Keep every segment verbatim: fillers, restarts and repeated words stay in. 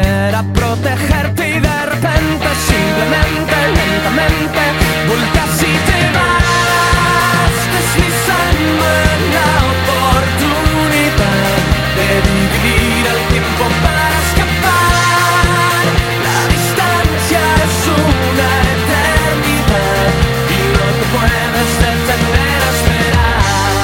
quisiera protegerte y de repente, simplemente, lentamente, volteas y te vas, deslizando en la oportunidad de dividir el tiempo para escapar. La distancia es una eternidad y no te puedes detener a esperar.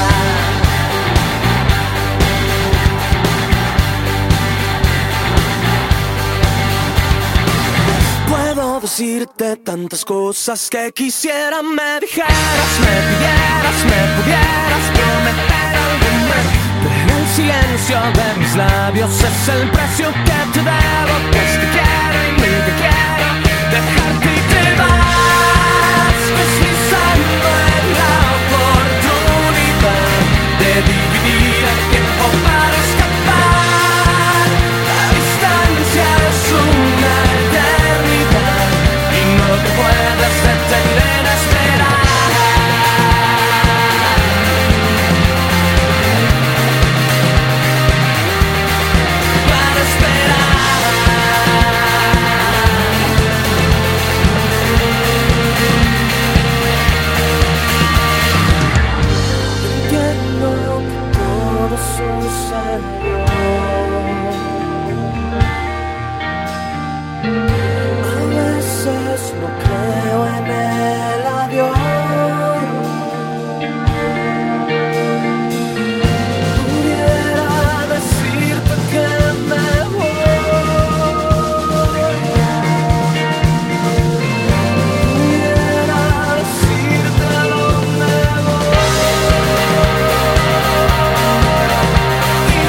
Puedo decirte tantas cosas que quisiera me dijeras, me pidieras, me pudieras prometer algo más, pero el silencio de mis labios es el precio que te debo, pues te quiero y mil te quiero dejarte y te vas, deslizando en la oportunidad de dividir el tiempo para escapar. La distancia es una eternidad y no te puedes detener a esperar. Para esperar. Entiendo que todo sucedió. A veces no creo en el adiós. Pudiera decirte que me voy. Pudiera decirte dónde voy. Y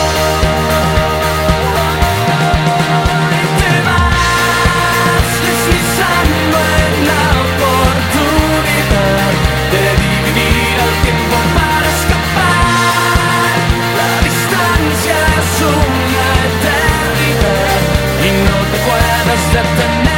hoy te vas, deslizando en la oportunidad de dividir el tiempo para escapar. La distancia es una eternidad y no te puedes detener.